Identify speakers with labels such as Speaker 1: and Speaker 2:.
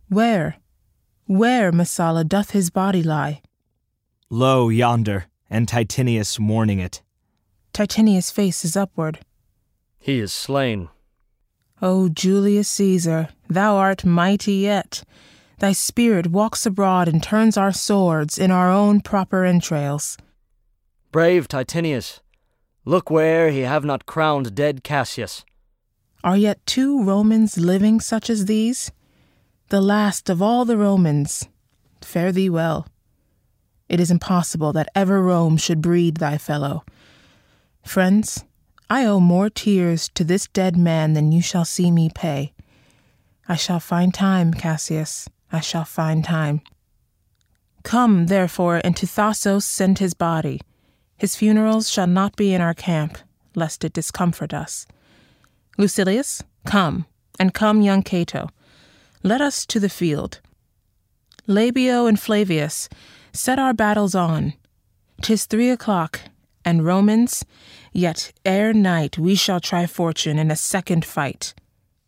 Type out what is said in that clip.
Speaker 1: Where, Messala, doth his body lie?
Speaker 2: Lo, yonder, and Titinius mourning it.
Speaker 1: Titinius' face is upward.
Speaker 3: He is slain.
Speaker 1: O Julius Caesar, thou art mighty yet. Thy spirit walks abroad and turns our swords in our own proper entrails.
Speaker 3: Brave Titinius, look where he have not crowned dead Cassius.
Speaker 1: Are yet 2 Romans living such as these? The last of all the Romans. Fare thee well. It is impossible that ever Rome should breed thy fellow. Friends, I owe more tears to this dead man than you shall see me pay. I shall find time, Cassius, I shall find time. Come, therefore, and to Thasos send his body. His funerals shall not be in our camp, lest it discomfort us. Lucilius, come, and come young Cato. Let us to the field. Labio and Flavius, set our battles on. 'Tis 3 o'clock, and Romans, yet ere night we shall try fortune in a second fight.